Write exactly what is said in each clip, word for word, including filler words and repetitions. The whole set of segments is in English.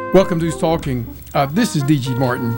Welcome to Who's Talking. Uh, this is D G Martin.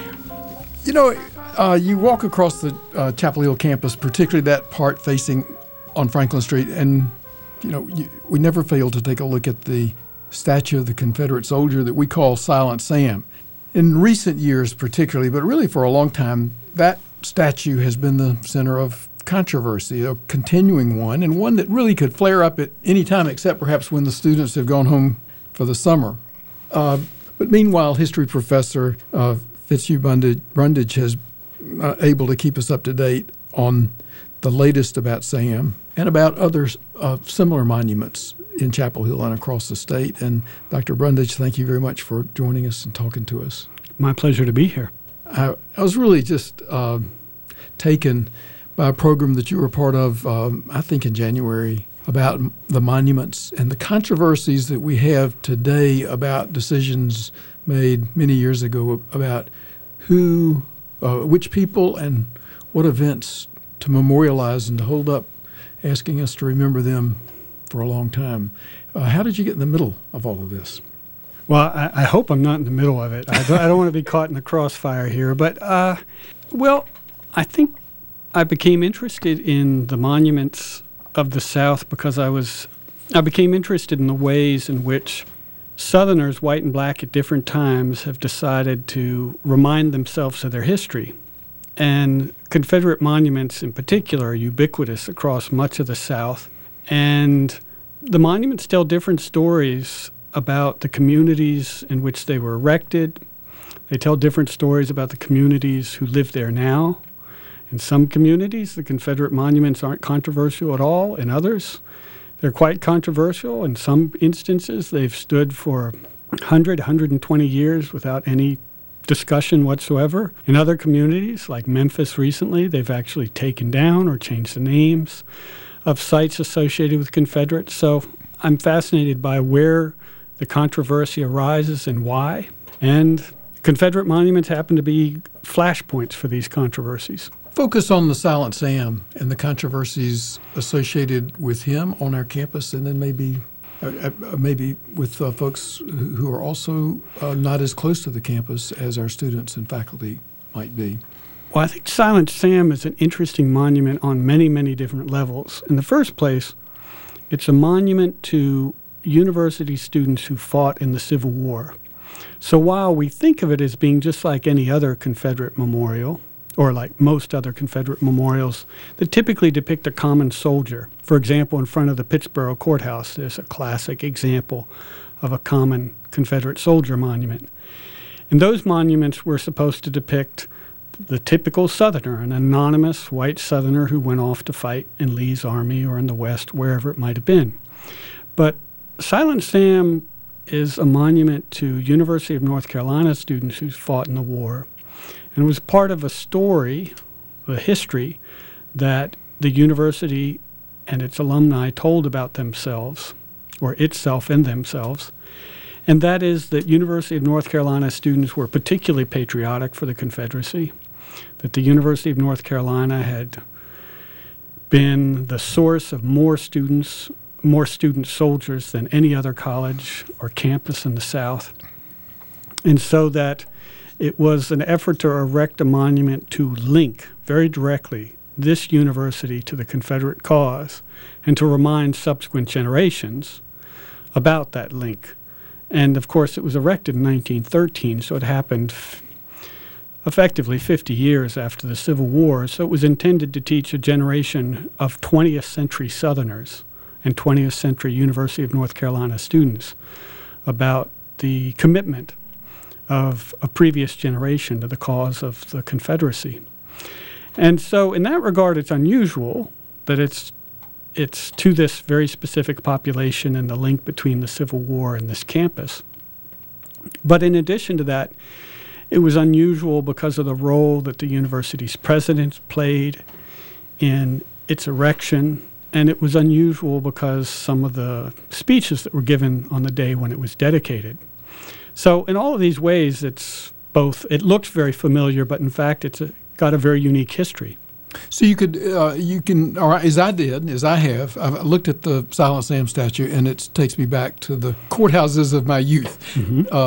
You know, uh, you walk across the uh, Chapel Hill campus, particularly that part facing on Franklin Street, and, you know, you, we never fail to take a look at the statue of the Confederate soldier that we call Silent Sam. In recent years particularly, but really for a long time, that statue has been the center of controversy, a continuing one, and one that really could flare up at any time except perhaps when the students have gone home for the summer. Uh, but meanwhile, history professor uh, Fitzhugh Brundage, Brundage has uh, able to keep us up to date on the latest about Sam and about other uh, similar monuments in Chapel Hill and across the state. And Doctor Brundage, thank you very much for joining us and talking to us. My pleasure to be here. I, I was really just uh, taken by a program that you were part of, um, I think in January, about the monuments and the controversies that we have today about decisions made many years ago about who, uh, which people and what events to memorialize and to hold up, asking us to remember them for a long time. Uh, how did you get in the middle of all of this? Well, I, I hope I'm not in the middle of it. I don't, I don't want to be caught in the crossfire here. But, uh, well, I think I became interested in the monuments of the South because I was, I became interested in the ways in which Southerners, white and black at different times, have decided to remind themselves of their history. And Confederate monuments in particular are ubiquitous across much of the South. And the monuments tell different stories about the communities in which they were erected. They tell different stories about the communities who live there now. In some communities, the Confederate monuments aren't controversial at all. In others, they're quite controversial. In some instances, they've stood for one hundred, one hundred twenty years without any discussion whatsoever. In other communities, like Memphis recently, they've actually taken down or changed the names of sites associated with Confederates. So I'm fascinated by where the controversy arises and why. And Confederate monuments happen to be flashpoints for these controversies. Focus on the Silent Sam and the controversies associated with him on our campus, and then maybe uh, maybe with uh, folks who are also uh, not as close to the campus as our students and faculty might be. Well, I think Silent Sam is an interesting monument on many, many different levels. In the first place, it's a monument to university students who fought in the Civil War. So while we think of it as being just like any other Confederate memorial, or like most other Confederate memorials that typically depict a common soldier. For example, in front of the Pittsboro Courthouse, there's a classic example of a common Confederate soldier monument. And those monuments were supposed to depict the typical Southerner, an anonymous white Southerner who went off to fight in Lee's army or in the West, wherever it might have been. But Silent Sam is a monument to University of North Carolina students who fought in the war. And it was part of a story, a history, that the university and its alumni told about themselves, or itself and themselves. And that is that University of North Carolina students were particularly patriotic for the Confederacy, that the University of North Carolina had been the source of more students, more student soldiers than any other college or campus in the South. And so that it was an effort to erect a monument to link very directly this university to the Confederate cause and to remind subsequent generations about that link. And, of course, it was erected in nineteen thirteen, so it happened f- effectively fifty years after the Civil War. So it was intended to teach a generation of twentieth century Southerners and twentieth century University of North Carolina students about the commitment of a previous generation to the cause of the Confederacy. And so in that regard, it's unusual that it's it's to this very specific population and the link between the Civil War and this campus. But in addition to that, it was unusual because of the role that the university's president played in its erection, and it was unusual because some of the speeches that were given on the day when it was dedicated. So in all of these ways, it's both, it looks very familiar, but in fact, it's a, got a very unique history. So you could, uh, you can, or as I did, as I have, I've looked at the Silent Sam statue, and it takes me back to the courthouses of my youth. Mm-hmm. Um,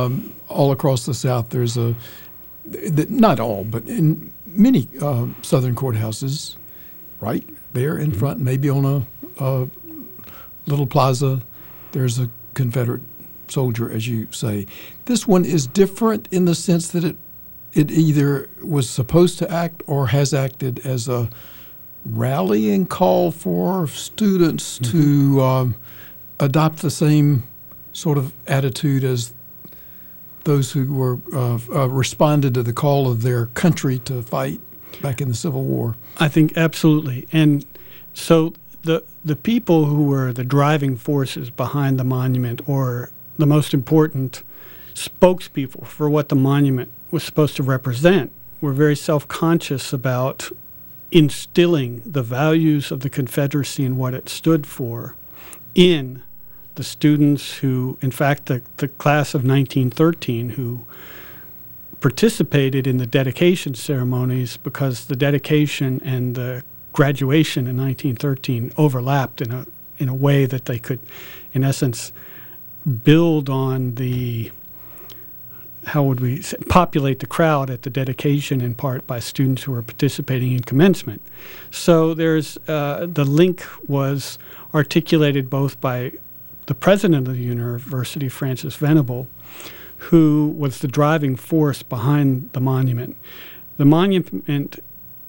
all across the South, there's a, th- not all, but in many uh, Southern courthouses, right there in front, maybe on a, a little plaza, there's a Confederate soldier, as you say. This one is different in the sense that it it either was supposed to act or has acted as a rallying call for students mm-hmm. to um, adopt the same sort of attitude as those who were uh, uh, responded to the call of their country to fight back in the Civil War. I think absolutely. And so the the people who were the driving forces behind the monument, or the most important spokespeople for what the monument was supposed to represent, were very self-conscious about instilling the values of the Confederacy and what it stood for in the students who, in fact, the, the class of nineteen thirteen who participated in the dedication ceremonies, because the dedication and the graduation in nineteen thirteen overlapped in a in a way that they could, in essence, build on the, how would we say, populate the crowd at the dedication, in part by students who were participating in commencement. So there's uh, the link was articulated both by the president of the university, Francis Venable, who was the driving force behind the monument. The monument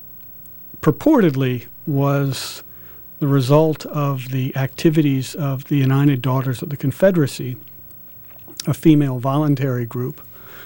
purportedly was the result of the activities of the United Daughters of the Confederacy, a female voluntary group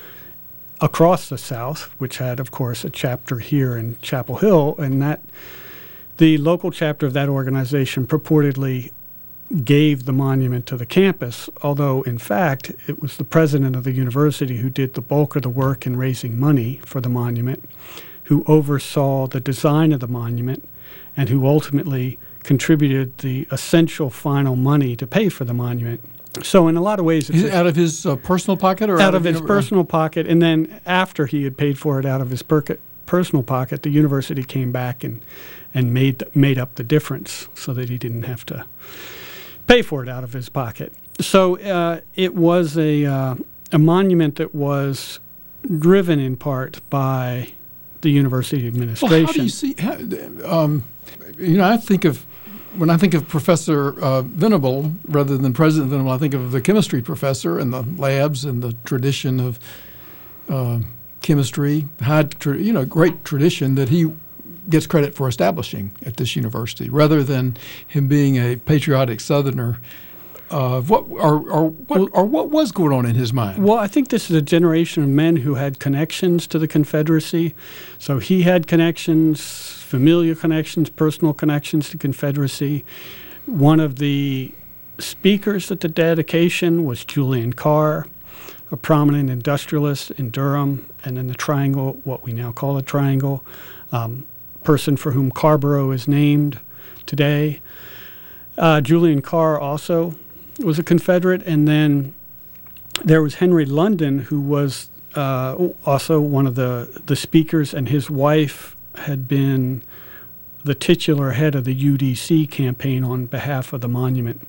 across the South, which had, of course, a chapter here in Chapel Hill, and that the local chapter of that organization purportedly gave the monument to the campus, although, in fact, it was the president of the university who did the bulk of the work in raising money for the monument, who oversaw the design of the monument, and who ultimately contributed the essential final money to pay for the monument. So in a lot of ways, it's Is it out of his uh, personal pocket, or out, out of, of his personal pocket, and then after he had paid for it out of his per- personal pocket, the university came back and and made made up the difference so that he didn't have to pay for it out of his pocket. So uh, it was a uh, a monument that was driven in part by the university administration. Well, how do you see? How, um, you know, I think of when I think of Professor uh, Venable rather than President Venable, I think of the chemistry professor and the labs and the tradition of uh, chemistry, high, tra- you know, great tradition that he gets credit for establishing at this university, rather than him being a patriotic Southerner. Uh, what or, or what or what was going on in his mind? Well, I think this is a generation of men who had connections to the Confederacy. So he had connections, familial connections, personal connections to Confederacy. One of the speakers at the dedication was Julian Carr, a prominent industrialist in Durham and in the Triangle, what we now call the Triangle, um, person for whom Carborough is named today. Uh, Julian Carr also was a Confederate, and then there was Henry London, who was uh, also one of the, the speakers, and his wife had been the titular head of the U D C campaign on behalf of the monument.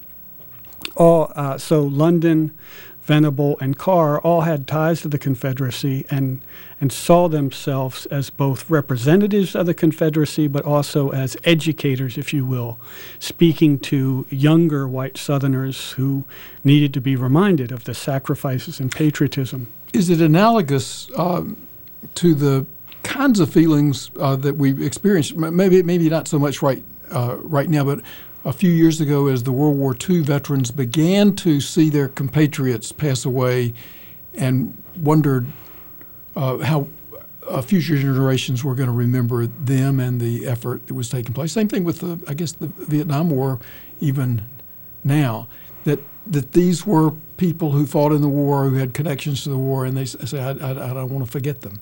All uh, so London, Venable, and Carr all had ties to the Confederacy and and saw themselves as both representatives of the Confederacy, but also as educators, if you will, speaking to younger white Southerners who needed to be reminded of the sacrifices and patriotism. Is it analogous um, to the kinds of feelings uh, that we experience? Maybe maybe not so much right uh, right now, but a few years ago, as the World War Two veterans began to see their compatriots pass away and wondered uh, how uh, future generations were going to remember them and the effort that was taking place. Same thing with, the, I guess, the Vietnam War, even now, that that these were people who fought in the war, who had connections to the war, and they say, I, I, I don't want to forget them.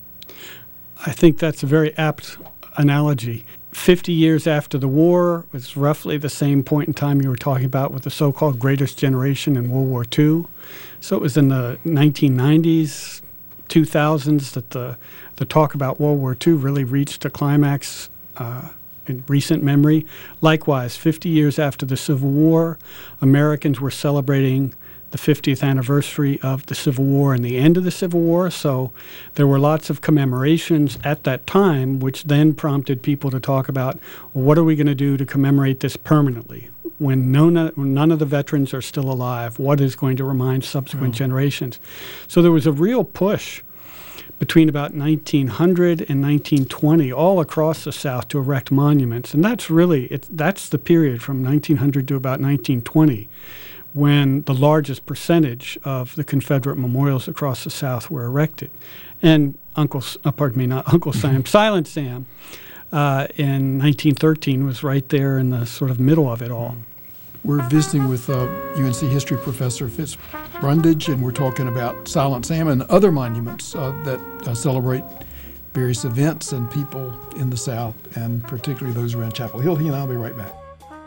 I think that's a very apt analogy. Fifty years after the war, it's roughly the same point in time you were talking about with the so-called greatest generation in World War Two. So it was in the nineteen nineties, two thousands that the, the talk about World War Two really reached a climax uh, in recent memory. Likewise, fifty years after the Civil War, Americans were celebrating the fiftieth anniversary of the Civil War and the end of the Civil War. So there were lots of commemorations at that time, which then prompted people to talk about, well, what are we going to do to commemorate this permanently? When none, when none of the veterans are still alive, what is going to remind subsequent oh. generations? So there was a real push between about nineteen hundred and nineteen twenty all across the South to erect monuments. And that's really, it, that's the period from nineteen hundred to about nineteen twenty when the largest percentage of the Confederate memorials across the South were erected. And Uncle, uh, pardon me, not Uncle Sam, Silent Sam uh, in nineteen thirteen was right there in the sort of middle of it all. We're visiting with uh, U N C history professor Fitz Brundage, and we're talking about Silent Sam and other monuments uh, that uh, celebrate various events and people in the South, and particularly those around Chapel Hill. He and I'll be right back.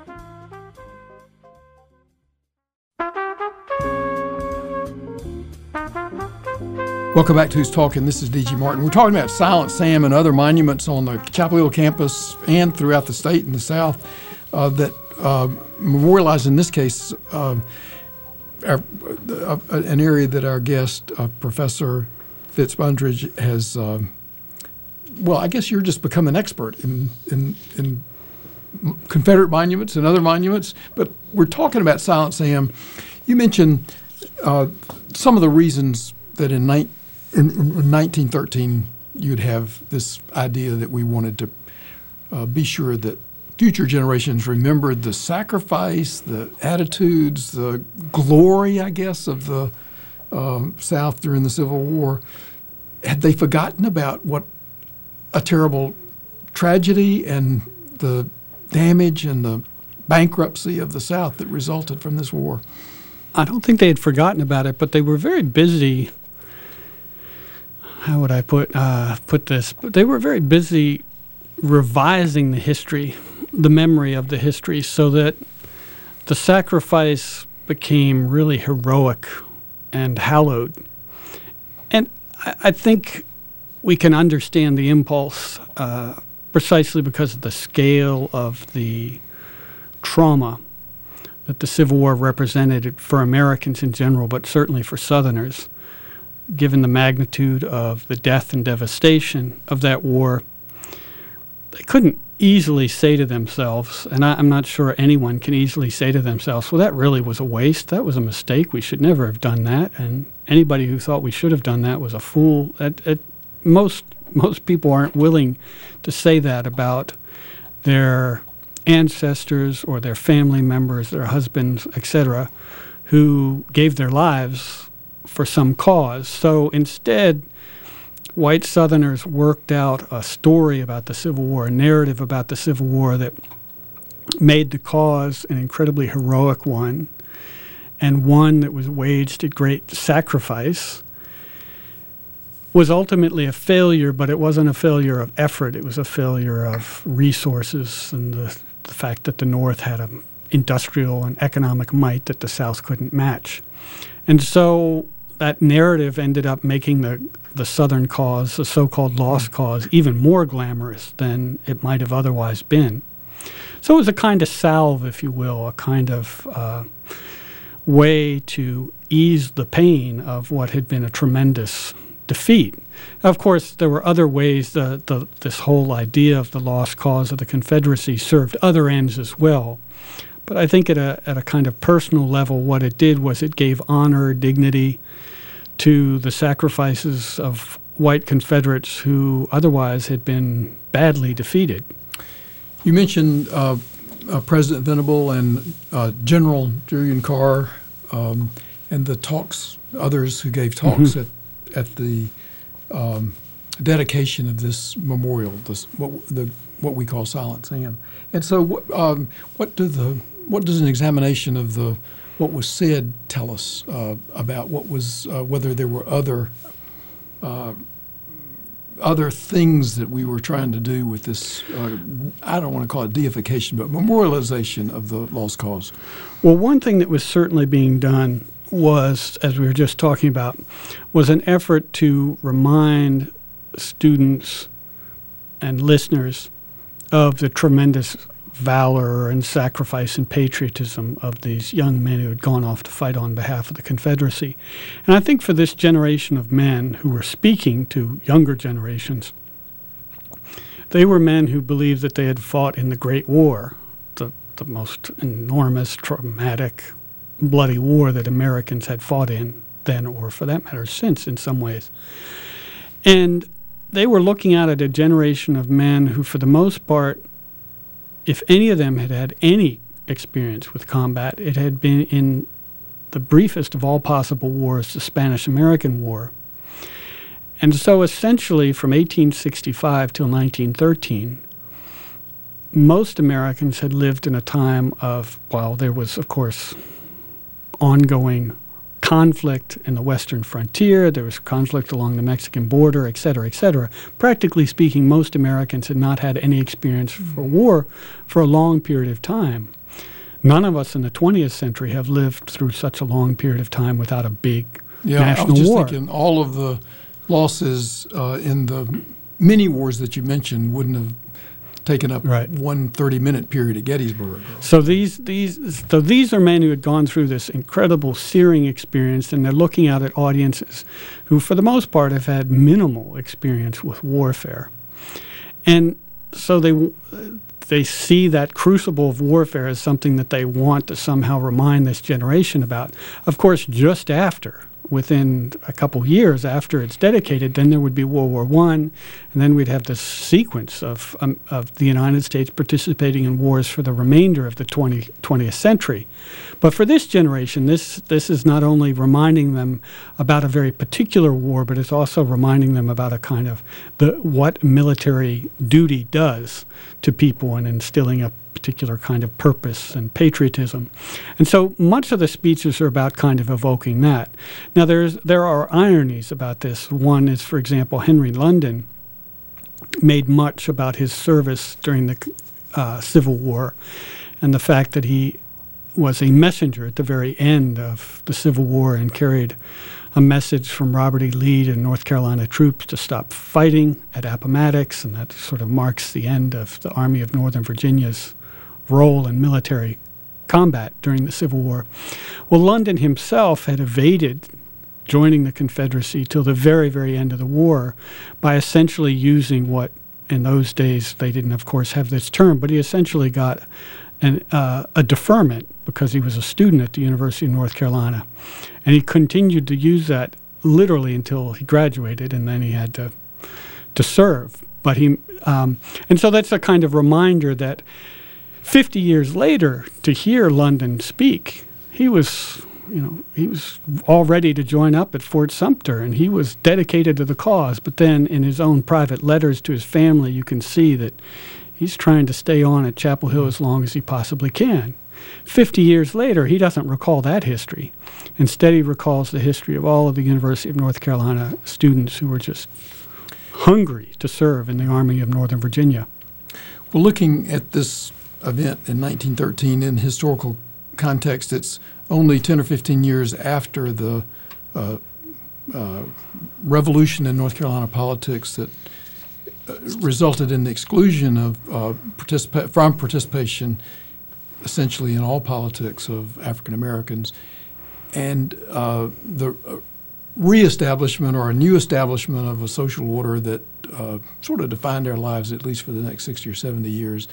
Welcome back to Who's Talking. This is D G Martin. We're talking about Silent Sam and other monuments on the Chapel Hill campus and throughout the state and the South uh, that uh, memorialize, in this case, uh, our, uh, an area that our guest, uh, Professor Fitz Brundage, has, uh, well, I guess you're just become an expert in, in, in Confederate monuments and other monuments, but we're talking about Silent Sam. You mentioned uh, some of the reasons that in, ni- in, in nineteen thirteen you'd have this idea that we wanted to uh, be sure that future generations remembered the sacrifice, the attitudes, the glory, I guess, of the uh, South during the Civil War. Had they forgotten about what a terrible tragedy and the damage and the bankruptcy of the South that resulted from this war? I don't think they had forgotten about it, but they were very busy. How would I put uh, put this? But they were very busy revising the history, the memory of the history, so that the sacrifice became really heroic and hallowed. And I, I think we can understand the impulse uh, precisely because of the scale of the trauma that the Civil War represented for Americans in general, but certainly for Southerners, given the magnitude of the death and devastation of that war. They couldn't easily say to themselves, and I, I'm not sure anyone can easily say to themselves, well, that really was a waste. That was a mistake. We should never have done that. And anybody who thought we should have done that was a fool. At, at most, most people aren't willing to say that about their ancestors or their family members, their husbands, et cetera, who gave their lives for some cause. So instead, white Southerners worked out a story about the Civil War, a narrative about the Civil War that made the cause an incredibly heroic one, and one that was waged at great sacrifice. Was ultimately a failure, but it wasn't a failure of effort. It was a failure of resources and the, the fact that the North had an industrial and economic might that the South couldn't match. And so that narrative ended up making the, the Southern cause, the so-called lost cause, even more glamorous than it might have otherwise been. So it was a kind of salve, if you will, a kind of uh, way to ease the pain of what had been a tremendous defeat. Of course, there were other ways that the, this whole idea of the lost cause of the Confederacy served other ends as well. But I think at a at a kind of personal level, what it did was it gave honor, dignity to the sacrifices of white Confederates who otherwise had been badly defeated. You mentioned uh, uh, President Venable and uh, General Julian Carr um, and the talks, others who gave talks mm-hmm. at, at the um, dedication of this memorial, this, what, the, what we call Silent Sam. And so um, what do the what does an examination of the what was said tell us uh, about what was, uh, whether there were other uh, other things that we were trying to do with this, uh, I don't want to call it deification, but memorialization of the lost cause? Well, one thing that was certainly being done was, as we were just talking about, was an effort to remind students and listeners of the tremendous valor and sacrifice and patriotism of these young men who had gone off to fight on behalf of the Confederacy. And I think for this generation of men who were speaking to younger generations, they were men who believed that they had fought in the Great War, the, the most enormous, traumatic, bloody war that Americans had fought in then, or for that matter since in some ways. And they were looking out at a generation of men who, for the most part, if any of them had had any experience with combat, it had been in the briefest of all possible wars, the Spanish-American War. And so essentially from eighteen sixty-five till nineteen thirteen, most Americans had lived in a time of, well, there was, of course, ongoing conflict in the western frontier, there was conflict along the Mexican border, et cetera, et cetera. Practically speaking, most Americans had not had any experience for war for a long period of time. None of us in the twentieth century have lived through such a long period of time without a big yeah, national war. I was just war. thinking all of the losses uh, in the many wars that you mentioned wouldn't have taken up right. one thirty-minute period at Gettysburg. So these these so these are men who had gone through this incredible searing experience, and they're looking out at audiences who, for the most part, have had minimal experience with warfare, and so they they see that crucible of warfare as something that they want to somehow remind this generation about. Of course, just after. Within a couple years after it's dedicated, then there would be World War One, and then we'd have this sequence of um, of the United States participating in wars for the remainder of the twentieth century. But for this generation, this this is not only reminding them about a very particular war, but it's also reminding them about a kind of the what military duty does to people and instilling a particular kind of purpose and patriotism. And so much of the speeches are about kind of evoking that. Now, there's there are ironies about this. One is, for example, Henry London made much about his service during the uh, Civil War and the fact that he was a messenger at the very end of the Civil War and carried a message from Robert E. Lee to North Carolina troops to stop fighting at Appomattox, and that sort of marks the end of the Army of Northern Virginia's role in military combat during the Civil War. Well, London himself had evaded joining the Confederacy till the very, very end of the war by essentially using what, in those days, they didn't, of course, have this term, but he essentially got an, uh, a deferment because he was a student at the University of North Carolina. And he continued to use that literally until he graduated, and then he had to to serve. But he, um, and so that's a kind of reminder that Fifty years later, to hear London speak, he was, you know, he was all ready to join up at Fort Sumter, and he was dedicated to the cause. But then, in his own private letters to his family, you can see that he's trying to stay on at Chapel Hill as long as he possibly can. Fifty years later, he doesn't recall that history. Instead, he recalls the history of all of the University of North Carolina students who were just hungry to serve in the Army of Northern Virginia. Well, looking at this event in nineteen thirteen in historical context, it's only ten or fifteen years after the uh, uh, revolution in North Carolina politics that uh, resulted in the exclusion of uh, participa- from participation essentially in all politics of African Americans, and uh, the uh, reestablishment or a new establishment of a social order that uh, sort of defined their lives at least for the next sixty or seventy years.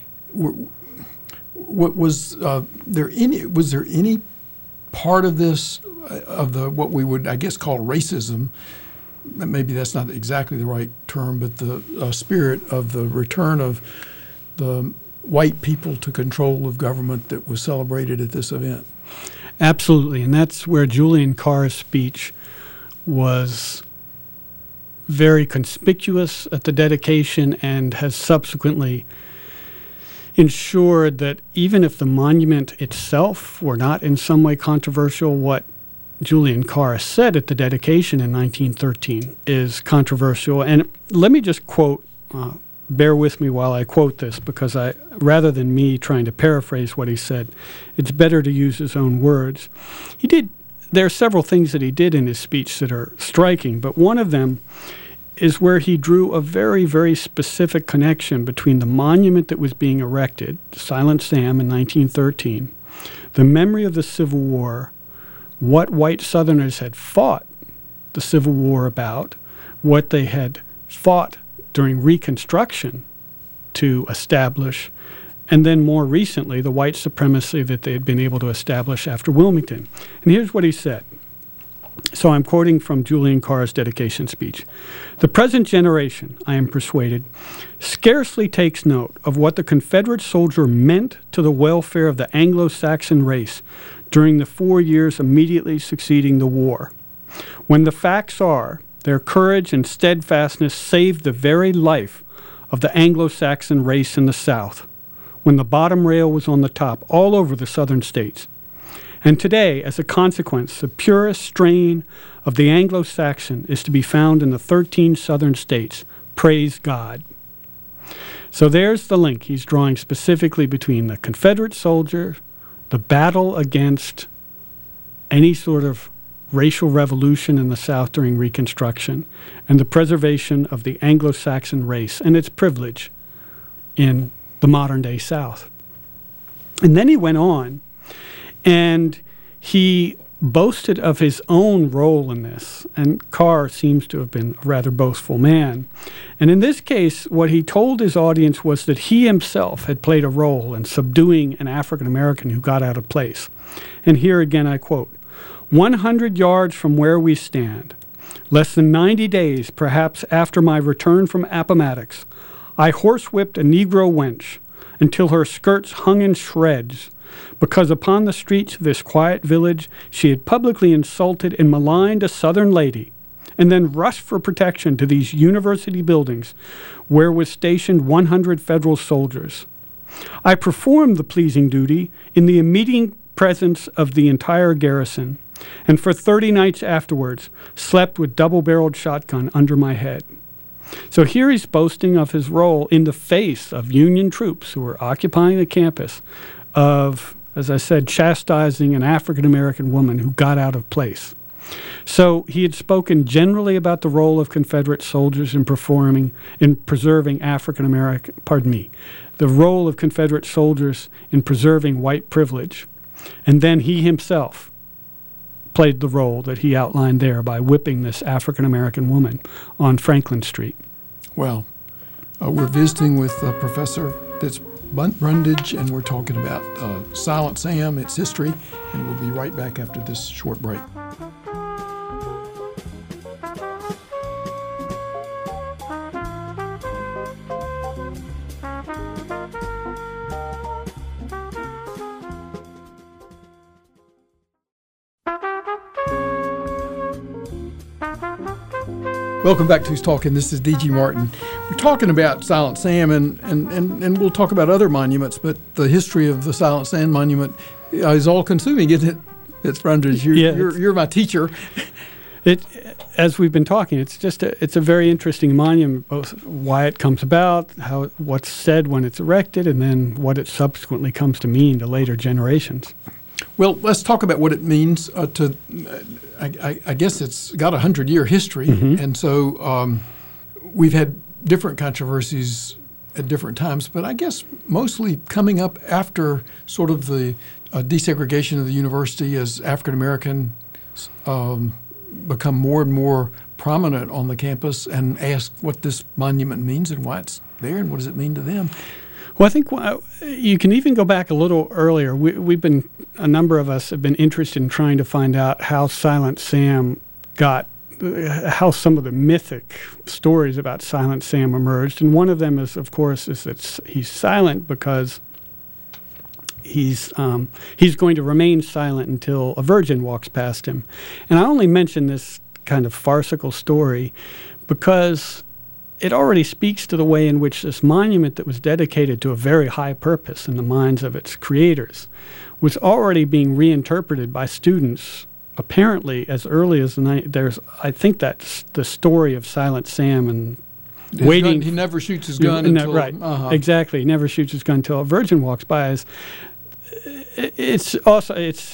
What was uh, there any was there any part of this uh, of the what we would I guess call racism? Maybe that's not exactly the right term, but the uh, spirit of the return of the white people to control of government that was celebrated at this event. Absolutely, and that's where Julian Carr's speech was very conspicuous at the dedication and has subsequently ensured that even if the monument itself were not in some way controversial, what Julian Carr said at the dedication in nineteen thirteen is controversial. And let me just quote, uh, bear with me while I quote this, because I, rather than me trying to paraphrase what he said, it's better to use his own words. He did, there are several things that he did in his speech that are striking, but one of them is where he drew a very, very specific connection between the monument that was being erected, Silent Sam in nineteen thirteen, the memory of the Civil War, what white Southerners had fought the Civil War about, what they had fought during Reconstruction to establish, and then more recently, the white supremacy that they had been able to establish after Wilmington. And here's what he said. So I'm quoting from Julian Carr's dedication speech. The present generation, I am persuaded, scarcely takes note of what the Confederate soldier meant to the welfare of the Anglo-Saxon race during the four years immediately succeeding the war, when the facts are their courage and steadfastness saved the very life of the Anglo-Saxon race in the South, when the bottom rail was on the top all over the southern states. And today, as a consequence, the purest strain of the Anglo-Saxon is to be found in the thirteen southern states. Praise God. So there's the link he's drawing specifically between the Confederate soldier, the battle against any sort of racial revolution in the South during Reconstruction, and the preservation of the Anglo-Saxon race and its privilege in the modern-day South. And then he went on, and he boasted of his own role in this, and Carr seems to have been a rather boastful man. And in this case, what he told his audience was that he himself had played a role in subduing an African-American who got out of place. And here again I quote, one hundred yards from where we stand, less than ninety days perhaps after my return from Appomattox, I horsewhipped a Negro wench until her skirts hung in shreds, because upon the streets of this quiet village she had publicly insulted and maligned a Southern lady, and then rushed for protection to these university buildings where was stationed one hundred federal soldiers. I performed the pleasing duty in the immediate presence of the entire garrison, and for thirty nights afterwards slept with double-barreled shotgun under my head. So here he's boasting of his role in the face of Union troops who were occupying the campus, of, as I said, chastising an African-American woman who got out of place. So he had spoken generally about the role of Confederate soldiers in performing, in preserving African-American, pardon me, the role of Confederate soldiers in preserving white privilege. And then he himself played the role that he outlined there by whipping this African-American woman on Franklin Street. Well, uh, we're visiting with uh, Professor Fitz Brundage, and we're talking about uh, Silent Sam, its history, and we'll be right back after this short break. Welcome back to Who's Talking. This is D G Martin. We're talking about Silent Sam, and, and, and, and we'll talk about other monuments, but the history of the Silent Sam monument is all-consuming, isn't it? It's Brundage. You're, yeah, you're, you're my teacher. It, as we've been talking, it's just a, it's a very interesting monument, both why it comes about, how what's said when it's erected, and then what it subsequently comes to mean to later generations. Well, let's talk about what it means uh, to, uh, I, I guess it's got a hundred-year history, mm-hmm. and so um, we've had different controversies at different times, but I guess mostly coming up after sort of the uh, desegregation of the university as African-American um, become more and more prominent on the campus and ask what this monument means and why it's there and what does it mean to them. Well, I think uh, you can even go back a little earlier. We, we've been, a number of us have been interested in trying to find out how Silent Sam got, uh, how some of the mythic stories about Silent Sam emerged. And one of them is, of course, is that he's silent because he's um, he's going to remain silent until a virgin walks past him. And I only mention this kind of farcical story because it already speaks to the way in which this monument that was dedicated to a very high purpose in the minds of its creators was already being reinterpreted by students apparently as early as the night. There's, I think that's the story of Silent Sam and his waiting. Gun, he never shoots his gun until... Right, uh-huh. exactly. He never shoots his gun until a virgin walks by. It's also, it's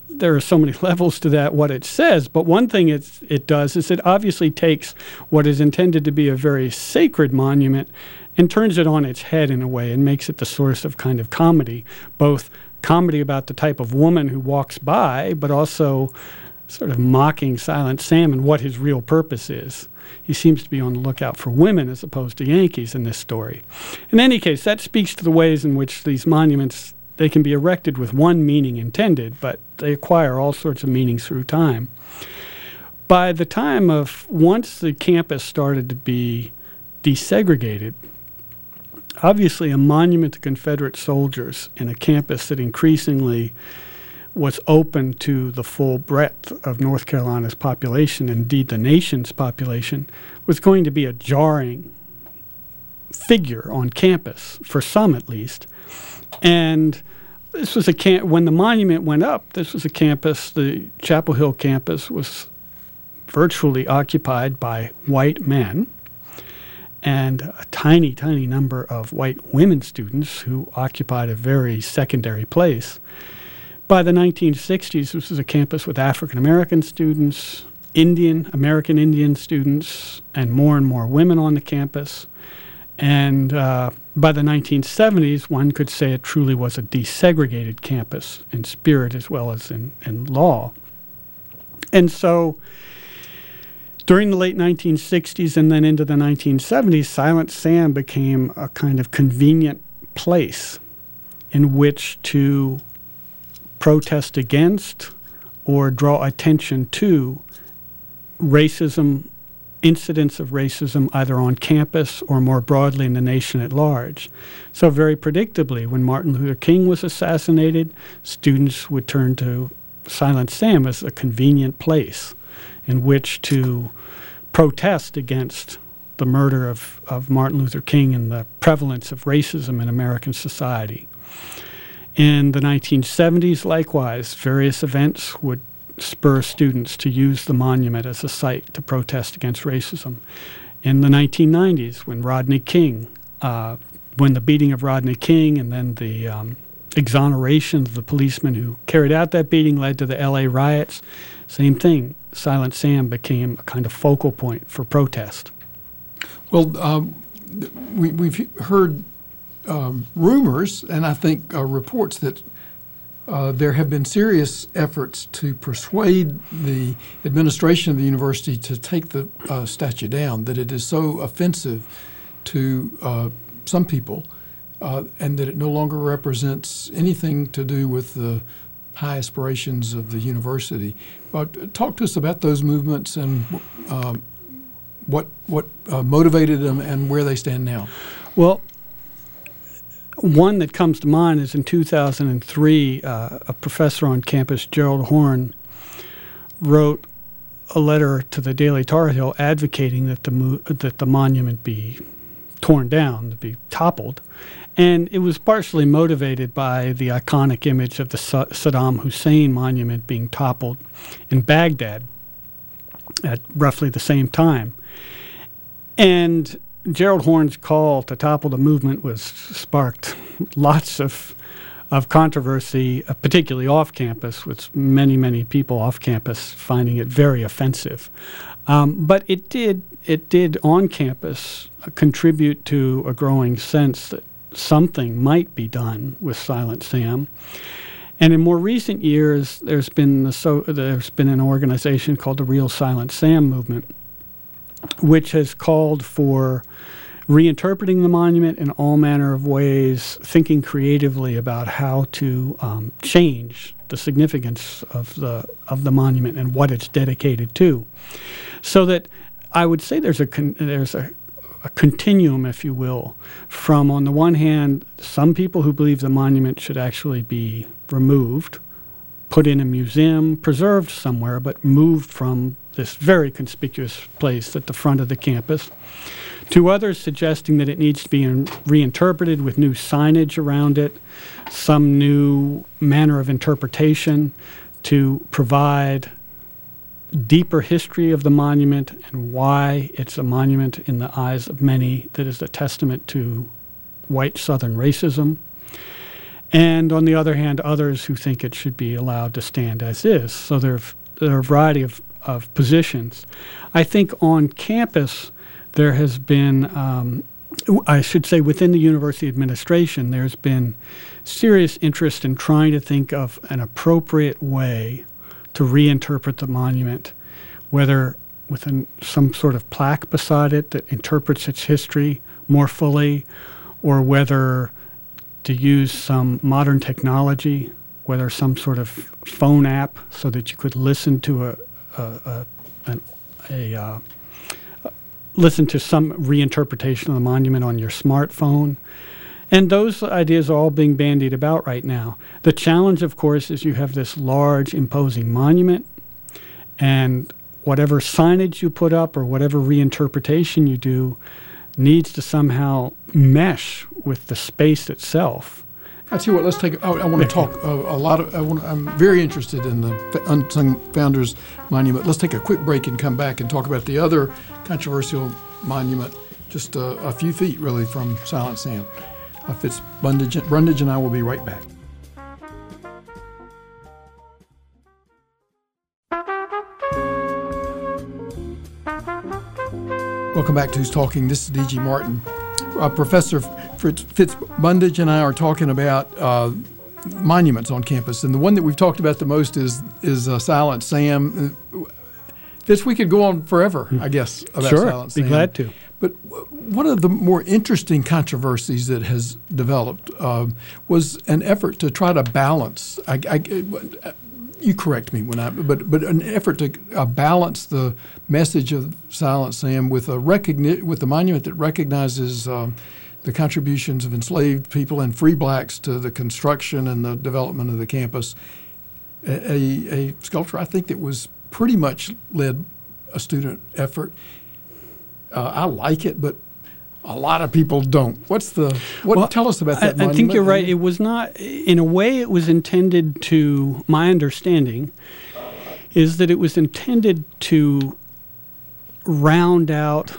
there are so many levels to that, what it says. But one thing it's, it does is it obviously takes what is intended to be a very sacred monument and turns it on its head in a way and makes it the source of kind of comedy, both comedy about the type of woman who walks by, but also sort of mocking Silent Sam and what his real purpose is. He seems to be on the lookout for women as opposed to Yankees in this story. In any case, that speaks to the ways in which these monuments, they can be erected with one meaning intended, but they acquire all sorts of meanings through time. By the time of, once the campus started to be desegregated, obviously a monument to Confederate soldiers in a campus that increasingly was open to the full breadth of North Carolina's population, indeed the nation's population, was going to be a jarring figure on campus, for some at least. And this was a camp, when the monument went up, this was a campus, the Chapel Hill campus was virtually occupied by white men, and a tiny, tiny number of white women students who occupied a very secondary place. By the nineteen sixties, this was a campus with African-American students, Indian, American Indian students, and more and more women on the campus. And uh, by the nineteen seventies, one could say it truly was a desegregated campus in spirit as well as in, in law. And so during the late nineteen sixties and then into the nineteen seventies, Silent Sam became a kind of convenient place in which to protest against or draw attention to racism, incidents of racism either on campus or more broadly in the nation at large. So very predictably, when Martin Luther King was assassinated, students would turn to Silent Sam as a convenient place in which to protest against the murder of, of Martin Luther King and the prevalence of racism in American society. In the nineteen seventies, likewise, various events would spur students to use the monument as a site to protest against racism. In the nineteen nineties, when Rodney King, uh, when the beating of Rodney King and then the um, exoneration of the policeman who carried out that beating led to the L A riots, same thing. Silent Sam became a kind of focal point for protest. Well, um, we, we've heard um, rumors, and I think uh, reports that uh, there have been serious efforts to persuade the administration of the university to take the uh, statue down, that it is so offensive to uh, some people, uh, and that it no longer represents anything to do with the high aspirations of the university. Uh, talk to us about those movements and uh, what what uh, motivated them and where they stand now. Well, one that comes to mind is in two thousand three, uh, a professor on campus, Gerald Horne, wrote a letter to the Daily Tar Heel advocating that the mo- that the monument be torn down, to be toppled. And it was partially motivated by the iconic image of the Sa- Saddam Hussein monument being toppled in Baghdad at roughly the same time. And Gerald Horne's call to topple the movement was sparked lots of of controversy, uh, particularly off campus, with many, many people off campus finding it very offensive. Um, but it did it did on campus uh, contribute to a growing sense that something might be done with Silent Sam. And in more recent years, there's been the so there's been an organization called the Real Silent Sam Movement, which has called for reinterpreting the monument in all manner of ways, thinking creatively about how to um, change the significance of the of the monument and what it's dedicated to. So that I would say there's a con- there's a a continuum, if you will, from, on the one hand, some people who believe the monument should actually be removed, put in a museum, preserved somewhere, but moved from this very conspicuous place at the front of the campus, to others suggesting that it needs to be in, reinterpreted with new signage around it, some new manner of interpretation to provide deeper history of the monument and why it's a monument in the eyes of many that is a testament to white Southern racism. And on the other hand, others who think it should be allowed to stand as is. So there are, there are a variety of, of positions. I think on campus there has been, um, I should say within the university administration, there's been serious interest in trying to think of an appropriate way to reinterpret the monument, whether with an, some sort of plaque beside it that interprets its history more fully, or whether to use some modern technology, whether some sort of phone app so that you could listen to a, a, a, an, a uh, listen to some reinterpretation of the monument on your smartphone. And those ideas are all being bandied about right now. The challenge, of course, is you have this large, imposing monument, and whatever signage you put up or whatever reinterpretation you do needs to somehow mesh with the space itself. I tell you what, let's take. I, I want to talk uh, a lot of. I wanna, I'm very interested in the Unsung Founders Monument. Let's take a quick break and come back and talk about the other controversial monument, just a, a few feet really from Silent Sam. Uh, Fitz Brundage, Brundage and I will be right back. Welcome back to Who's Talking. This is D G Martin. Uh, Professor Fitz, Fitz Brundage and I are talking about uh, monuments on campus, and the one that we've talked about the most is is uh, Silent Sam. This we could go on forever, I guess, about sure, Silent Sam. Be glad to. But one of the more interesting controversies that has developed uh, was an effort to try to balance. I, I, you correct me when I, but but an effort to uh, balance the message of Silent Sam with a recogni- with a monument that recognizes um, the contributions of enslaved people and free blacks to the construction and the development of the campus. A, a, a sculpture, I think, that was pretty much led a student effort. Uh, I like it, but a lot of people don't. What's the what? Well, tell us about that I, monument. I think you're right. It was not, in a way, it was intended to. My understanding is that it was intended to round out,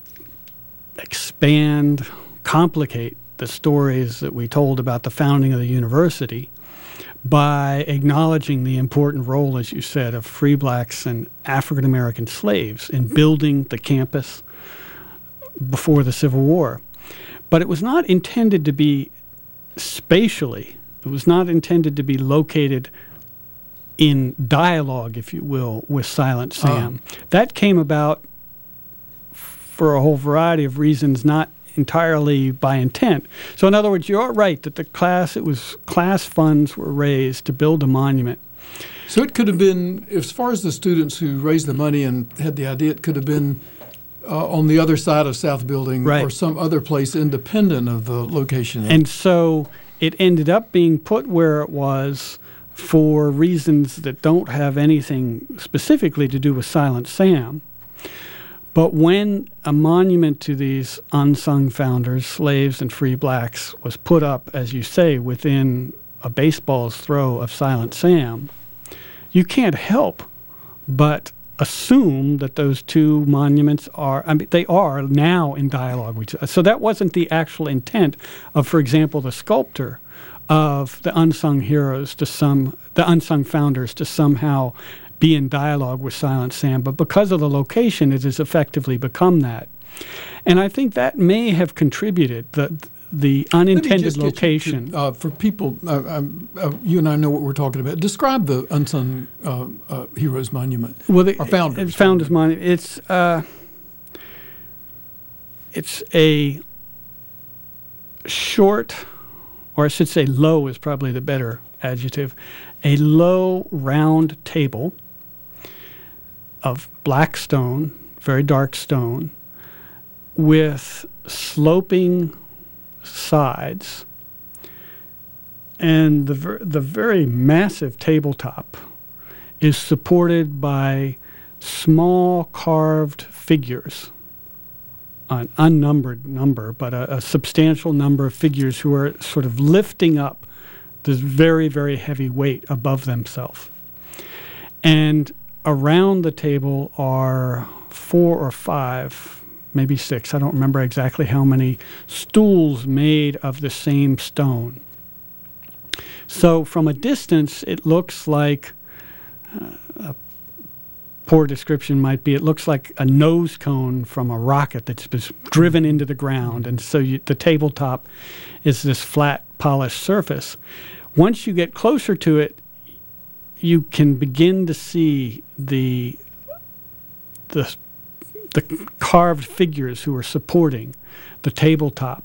expand, complicate the stories that we told about the founding of the university by acknowledging the important role, as you said, of free blacks and African American slaves in building the campus before the Civil War. But it was not intended to be spatially, it was not intended to be located in dialogue, if you will, with Silent Sam. Uh. That came about for a whole variety of reasons, not entirely by intent. So in other words, you're right that the class, it was class funds were raised to build a monument. So it could have been, as far as the students who raised the money and had the idea, it could have been uh, on the other side of South Building, right, or some other place independent of the location. And so it ended up being put where it was for reasons that don't have anything specifically to do with Silent Sam. But when a monument to these unsung founders, slaves and free blacks, was put up, as you say, within a baseball's throw of Silent Sam, you can't help but assume that those two monuments are, I mean, they are now in dialogue with each other. So that wasn't the actual intent of, for example, the sculptor of the unsung heroes to some, the unsung founders to somehow be in dialogue with Silent Sam, but because of the location, it has effectively become that. And I think that may have contributed, the the unintended location. To, uh, for people, uh, um, uh, you and I know what we're talking about. Describe the Unsung uh, uh, Heroes Monument, well, the, or Founders. Founders Monument. It's, uh, it's a short, or I should say low is probably the better adjective, a low round table of black stone, very dark stone, with sloping sides, and the ver- the very massive tabletop is supported by small carved figures, an unnumbered number, but a, a substantial number of figures who are sort of lifting up this very, very heavy weight above themselves. And around the table are four or five, maybe six, I don't remember exactly how many, stools made of the same stone. So from a distance, it looks like, uh, a poor description might be, it looks like a nose cone from a rocket that's been driven into the ground. And so you, the tabletop is this flat, polished surface. Once you get closer to it, you can begin to see the the the carved figures who are supporting the tabletop.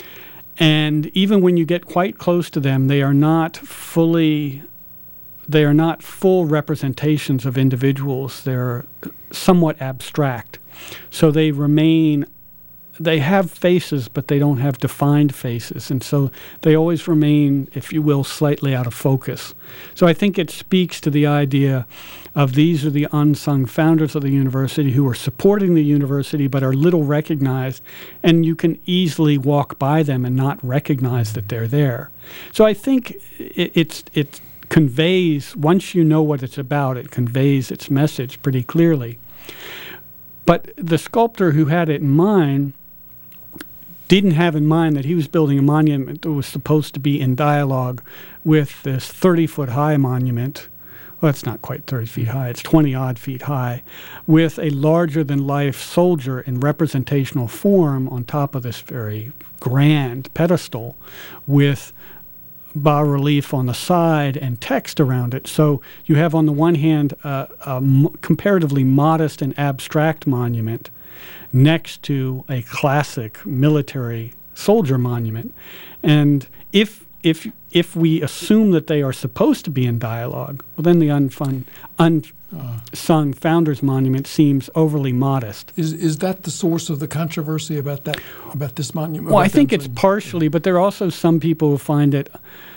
And even when you get quite close to them, they are not fully, they are not full representations of individuals. They're somewhat abstract. So they remain, they have faces, but they don't have defined faces. And so they always remain, if you will, slightly out of focus. So I think it speaks to the idea of these are the unsung founders of the university who are supporting the university but are little recognized, and you can easily walk by them and not recognize that they're there. So I think it, it's it conveys, once you know what it's about, it conveys its message pretty clearly. But the sculptor who had it in mind didn't have in mind that he was building a monument that was supposed to be in dialogue with this thirty-foot high monument. Well, it's not quite thirty feet high. It's twenty-odd feet high, with a larger-than-life soldier in representational form on top of this very grand pedestal with bas-relief on the side and text around it. So you have, on the one hand, uh, a m- comparatively modest and abstract monument next to a classic military soldier monument. And if if if we assume that they are supposed to be in dialogue, well, then the unfun, unsung founders monument seems overly modest. Is is that the source of the controversy about that about this monument? Well, I think it's partially, but there are also some people who find it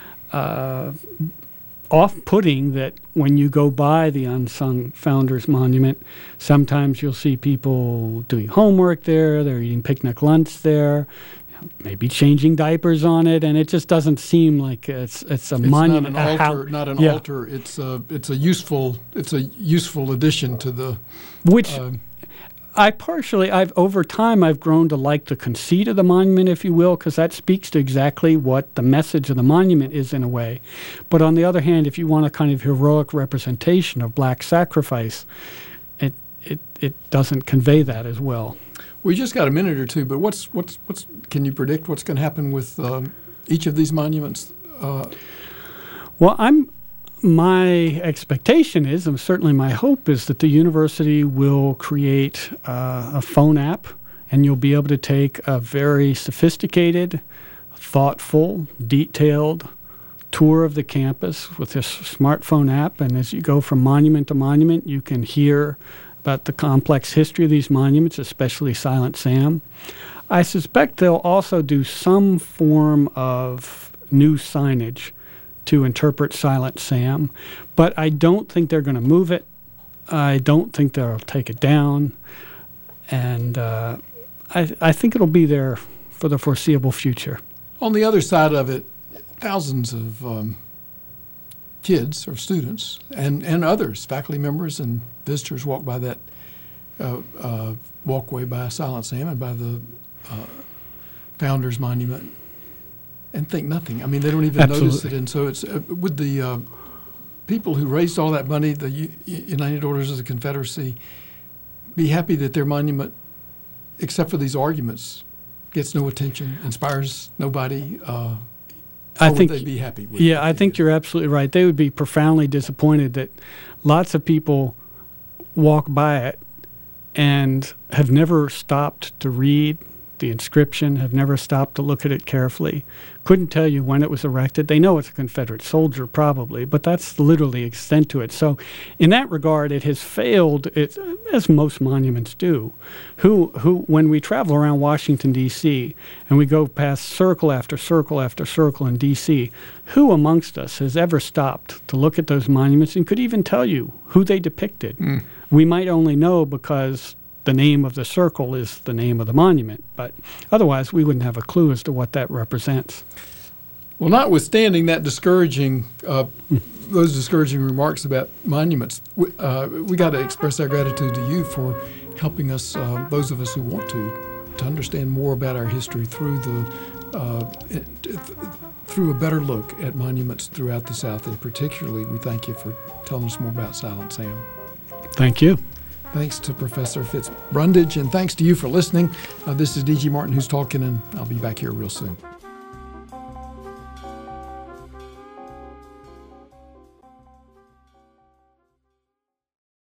uh, off-putting that when you go by the unsung founders monument, sometimes you'll see people doing homework there, they're eating picnic lunch there, maybe changing diapers on it, and it just doesn't seem like it's it's a it's monument. Not an a altar. How, not an yeah. altar. It's a it's a useful it's a useful addition to the. Which uh, I partially I've over time I've grown to like the conceit of the monument, if you will, because that speaks to exactly what the message of the monument is in a way. But on the other hand, if you want a kind of heroic representation of black sacrifice, it it it doesn't convey that as well. We just got a minute or two, but what's what's what's can you predict what's going to happen with um, each of these monuments? Uh, well, I'm my expectation is, and certainly my hope is, that the university will create uh, a phone app, and you'll be able to take a very sophisticated, thoughtful, detailed tour of the campus with this smartphone app. And as you go from monument to monument, you can hear about the complex history of these monuments, especially Silent Sam. I suspect they'll also do some form of new signage to interpret Silent Sam, but I don't think they're going to move it. I don't think they'll take it down, and uh, I, I think it'll be there for the foreseeable future. On the other side of it, thousands of um, kids or students and, and others, faculty members and visitors, walk by that uh, uh, walkway by Silent Sam and by the uh, Founders Monument and think nothing. I mean, they don't even Absolutely. notice it. And so it's uh, would the uh, people who raised all that money, the U- United Orders of the Confederacy, be happy that their monument, except for these arguments, gets no attention, inspires nobody? Uh, I or think would they be happy with Yeah, it? I think you're absolutely right. They would be profoundly disappointed that lots of people walk by it and have never stopped to read the inscription, have never stopped to look at it carefully, couldn't tell you when it was erected. They know it's a Confederate soldier probably, but that's literally the extent to it. So in that regard, it has failed, it, as most monuments do. Who, who, when we travel around Washington, D C, and we go past circle after circle after circle in D C, who amongst us has ever stopped to look at those monuments and could even tell you who they depicted? Mm. We might only know because the name of the circle is the name of the monument, but otherwise we wouldn't have a clue as to what that represents. Well, notwithstanding that discouraging, uh, those discouraging remarks about monuments, we, uh, we got to express our gratitude to you for helping us, uh, those of us who want to, to understand more about our history through the uh, it, it, through a better look at monuments throughout the South, and particularly we thank you for telling us more about Silent Sam. Thank you. Thanks to Professor Fitz Brundage, and thanks to you for listening. Uh, this is D G Martin who's talking, and I'll be back here real soon.